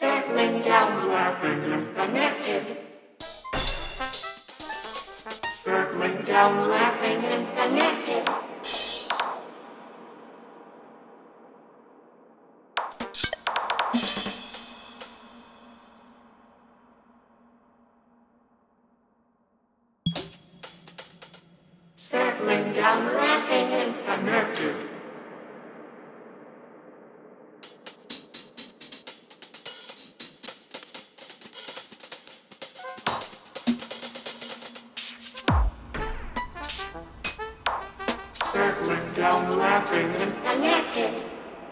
Settling down, laughing and connected. Circling down, laughing and connected. Circling down, laughing and connected. Circling down, laughing and connected.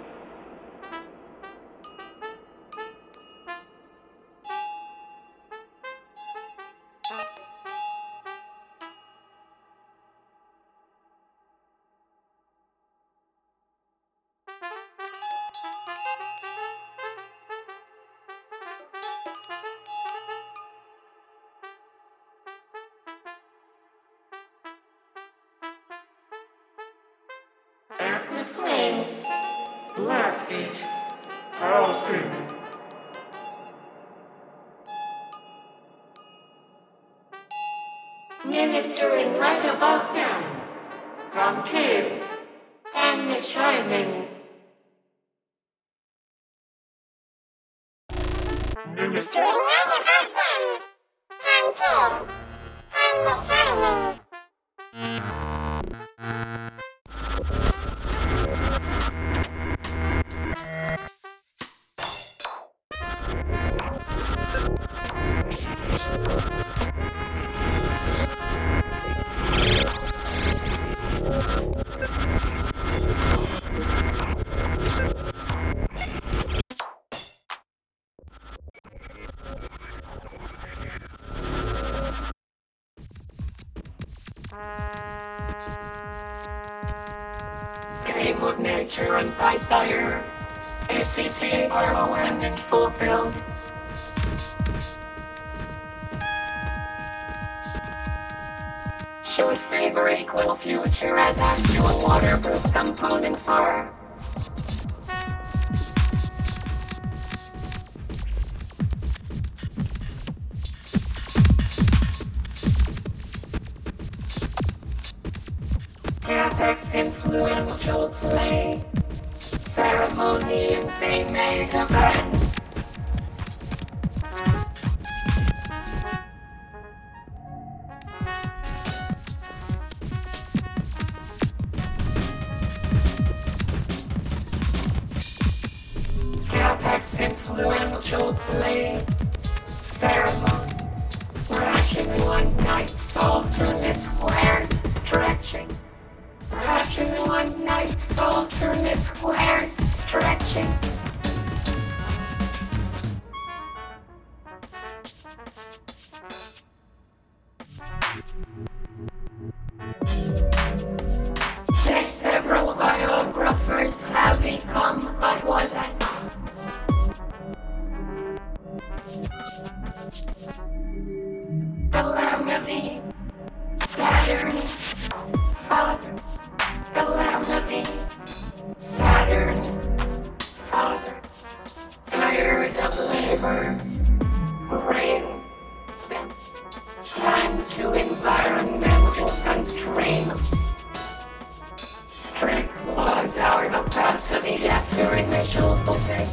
At the flames, Blackfeet, Alfin. Ministering light above them, concave, and the shining. Ministering light above them, concave, and the shining. Game of nature and by sire, ACCARON and fulfilled. Should favor equal future as actual waterproof components are. Capex influential play, ceremony and they made event. Capex influential play, ceremony, rational and night alternate squares stretching. Rational and night alternate squares stretching. Several biographers have become, but wasn't. Calamity, Saturn, Father. Calamity, Saturn, Father. Tired of labor, rain, time to environmental constraints. Strict laws are the capacity after initial possession.